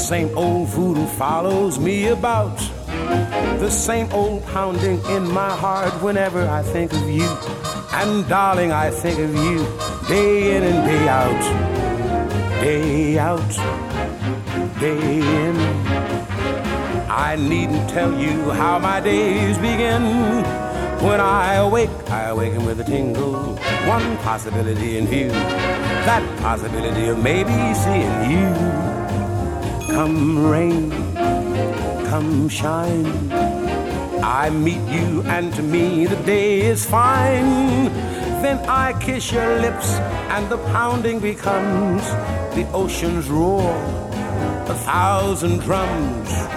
same old voodoo follows me about. The same old pounding in my heart whenever I think of you. And darling, I think of you day in and day out. Day out, day in. I needn't tell you how my days begin. When I awaken with a tingle. One possibility in view, that possibility of maybe seeing you. Come rain, come shine, I meet you and to me the day is fine. Then I kiss your lips and the pounding becomes the ocean's roar, 1,000 drums